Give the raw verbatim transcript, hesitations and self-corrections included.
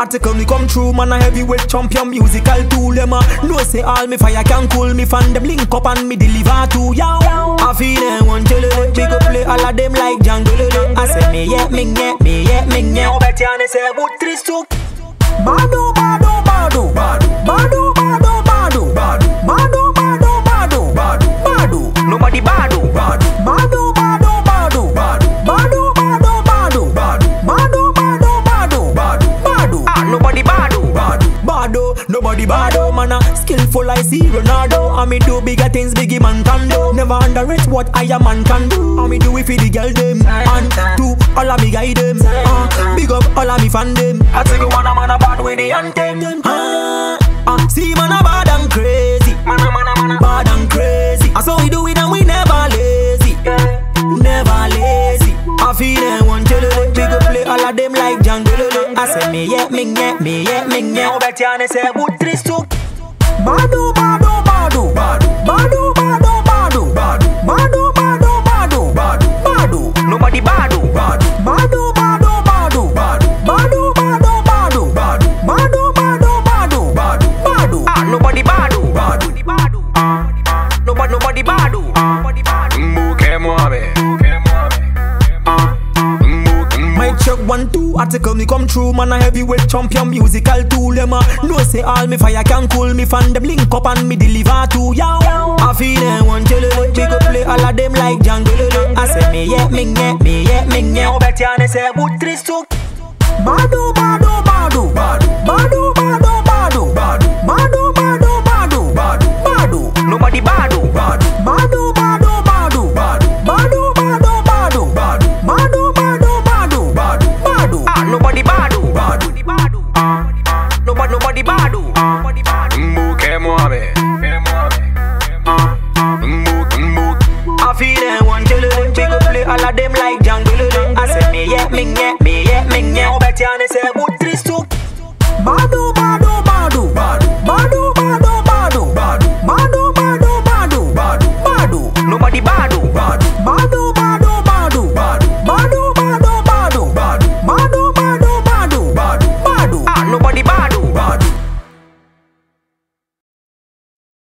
article me come true, man a heavyweight champion musical tool. Them a know say all me fire can cool. Me fan them link up and me deliver to you. I feel them one tell it, big up play all of them like Django. I say me yeah, me yeah, me yeah, me yeah. Bet you and say what three to Bado, bado, bado, bado, bado, bado, bado, bado, bado, bado, bado, bado, bado. Nobody bado, bado, bado, bado, bado, bado, bado, bado, bado, bado, bado, bado, bado, bado, bado. Ah, nobody bado, bado, bado, nobody bado. Man a skillful I see Ronaldo. I me do bigger things, biggie man can do. Never underrate what I am man can do. I me do it for the girl them and do all of me guide them. Uh, big up all of me fan them. I tell you one a man a bad with the anthem. Uh, uh, see man a bad and crazy. Man a man a man a bad and crazy. I saw we do it and we never lazy. Never lazy. I feel them one tell it. Big up play all of them like Django. I say me yeah, me yeah, me yeah, me yeah. Bet you and say what three to Bado, bado, bado, bado, bado, bado, bado, bado, bado, bado, bado, bado, bado. Nobody bado, bado, bado, bado, bado, bado, bado, bado, bado, bado, bado, bado, bado, bado, bado. Ah, nobody bado, bado, bado. Ah, nobody, nobody bado. Mbuke muabe. Mic check one two, article me come true. Man a heavyweight champion musical tool. Them a know say all me fire can cool. Me fan them link up and me deliver to you. I feel them one tell it, big up play all of them like Django. I say me yeah, me yeah, me yeah, me yeah. Bet you and say what three to Bado, bado, bado, bado, bado, bado, bado, bado, bado, bado, bado, bado, bado. Nobody bado, bado, bado, bado, bado, bado, bado, bado, bado, bado, bado, bado, bado, bado, bado. Ah, nobody bado, bado, bado. Ah, nobody, nobody bado. Mbuke muabe. I feel them one tell it, big up play all of them like Django. I say me yeah, me yeah, me yeah, me yeah. Bet you and say what three to Bado.